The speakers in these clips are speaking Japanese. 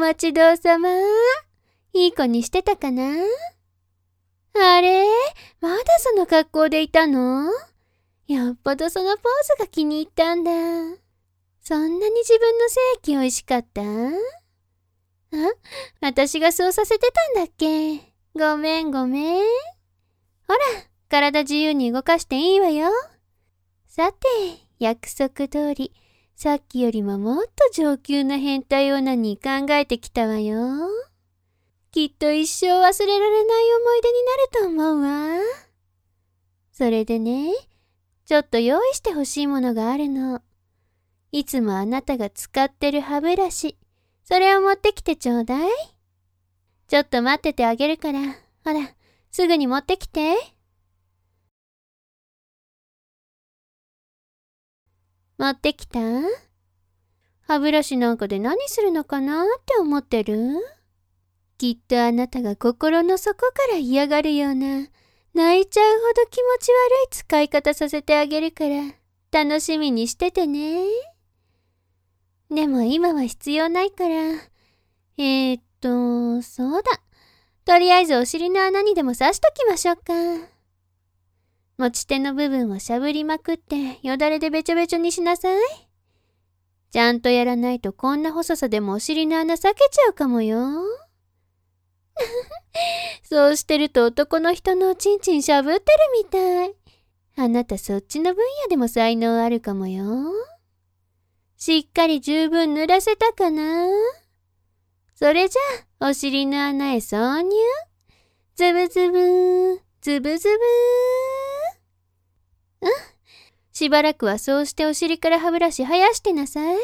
待ちどうさま。いい子にしてたかな？あれ？まだその格好でいたの？よっぽどそのポーズが気に入ったんだ。そんなに自分の精液美味しかった？私がそうさせてたんだっけ？ごめん。ほら、体自由に動かしていいわよ。さて、約束通り、さっきよりももっと上級な変態オナニー考えてきたわよ。きっと一生忘れられない思い出になると思うわ。それでね、ちょっと用意してほしいものがあるの。いつもあなたが使ってる歯ブラシ、それを持ってきてちょうだい。ちょっと待っててあげるから、ほら、すぐに持ってきて。持ってきた？歯ブラシなんかで何するのかなって思ってる？きっとあなたが心の底から嫌がるような、泣いちゃうほど気持ち悪い使い方させてあげるから、楽しみにしててね。でも今は必要ないから。そうだ。とりあえずお尻の穴にでも刺しときましょうか。持ち手の部分をしゃぶりまくってよだれでべちょべちょにしなさい。ちゃんとやらないとこんな細さでもお尻の穴裂けちゃうかもよ。そうしてると男の人のおちんちんしゃぶってるみたい。あなたそっちの分野でも才能あるかもよ。しっかり十分濡らせたかな？それじゃあお尻の穴へ挿入。ズブズブズブズブ。しばらくはそうしてお尻から歯ブラシ生やしてなさい。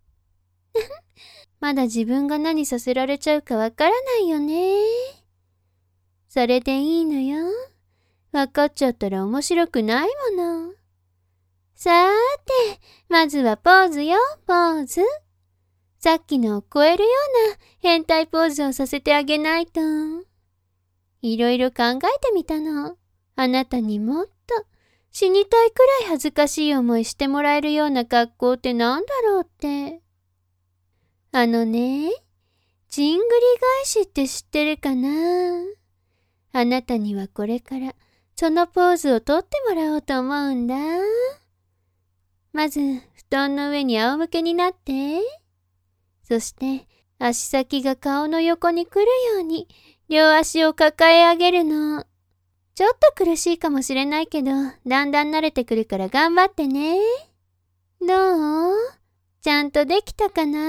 まだ自分が何させられちゃうかわからないよね。それでいいのよ。わかっちゃったら面白くないもの。さーて、まずはポーズよ、ポーズ。さっきのを超えるような変態ポーズをさせてあげないと。いろいろ考えてみたの。あなたにもっと死にたいくらい恥ずかしい思いしてもらえるような格好ってなんだろうって。あのね、ジングリ返しって知ってるかな？あなたにはこれからそのポーズをとってもらおうと思うんだ。まず布団の上に仰向けになって、そして足先が顔の横に来るように両足を抱え上げるの。ちょっと苦しいかもしれないけど、だんだん慣れてくるから頑張ってね。どう？ちゃんとできたかな？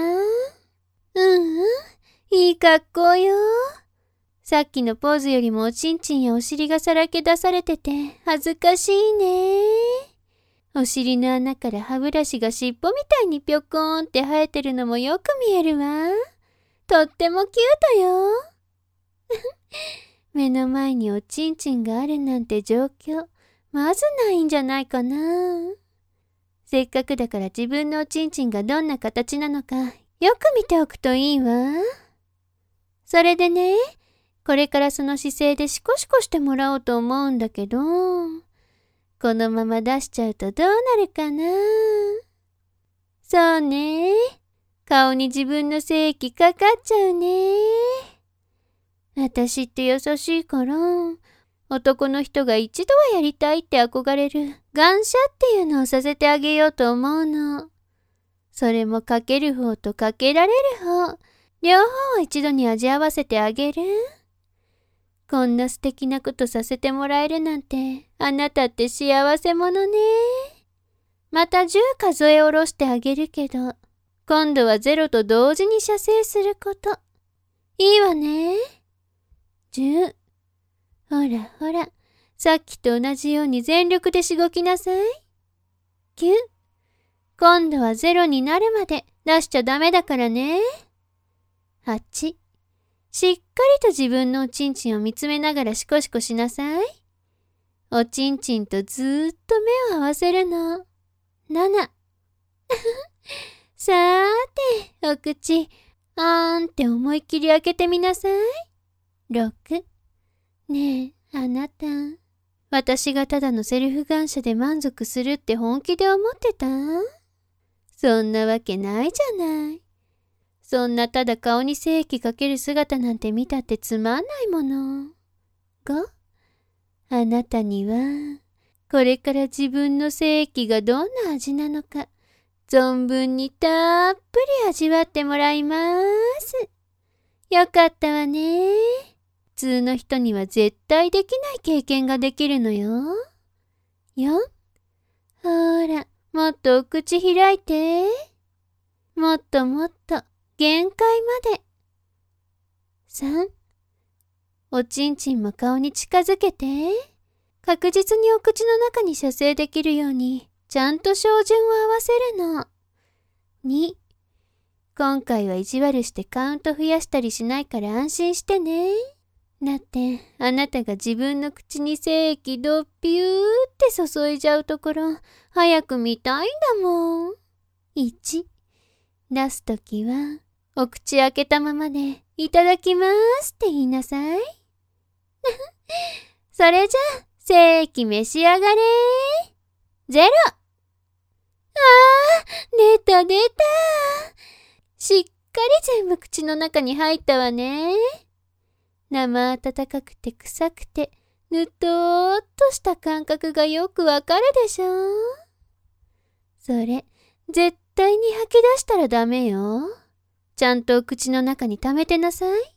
いい格好よ。さっきのポーズよりもおちんちんやお尻がさらけ出されてて恥ずかしいね。お尻の穴から歯ブラシが尻尾みたいにぴょこーんって生えてるのもよく見えるわ。とってもキュートよ。目の前におちんちんがあるなんて状況、まずないんじゃないかな。せっかくだから自分のおちんちんがどんな形なのかよく見ておくといいわ。それでね、これからその姿勢でシコシコしてもらおうと思うんだけど、このまま出しちゃうとどうなるかな。そうね、顔に自分の精液かかっちゃうね。私って優しいから、男の人が一度はやりたいって憧れる願射っていうのをさせてあげようと思うの。それもかける方とかけられる方、両方を一度に味合わせてあげる。こんな素敵なことさせてもらえるなんて、あなたって幸せ者ね。また10数え下ろしてあげるけど、今度は0と同時に射精すること。いいわね。10。ほらほら、さっきと同じように全力でしごきなさい。9。今度は0になるまで出しちゃダメだからね。8。しっかりと自分のおちんちんを見つめながらシコシコしなさい。おちんちんとずーっと目を合わせるの。7。さーて、お口、あーんって思いっきり開けてみなさい。6。ねえ、あなた。私がただのセルフ願者で満足するって本気で思ってた？そんなわけないじゃない。 そんなただ顔に精液かける姿なんて見たってつまんないもの。が、あなたには、これから自分の精液がどんな味なのか、存分にたっぷり味わってもらいます。よかったわね。普通の人には絶対できない経験ができるのよ。ほら、もっとお口開いて。もっともっと、限界まで。3、おちんちんも顔に近づけて。確実にお口の中に射精できるように、ちゃんと照準を合わせるの。2、今回は意地悪してカウント増やしたりしないから安心してね。だって、あなたが自分の口に精液どっぴゅーって注いじゃうところ、早く見たいんだもん。1、出すときは、お口開けたままで、いただきますって言いなさい。それじゃあ、精液召し上がれ。0。出た。しっかり全部口の中に入ったわね。生温かくて臭くて、ぬとーっとした感覚がよくわかるでしょ。それ、絶対に吐き出したらダメよ。ちゃんとお口の中に溜めてなさい。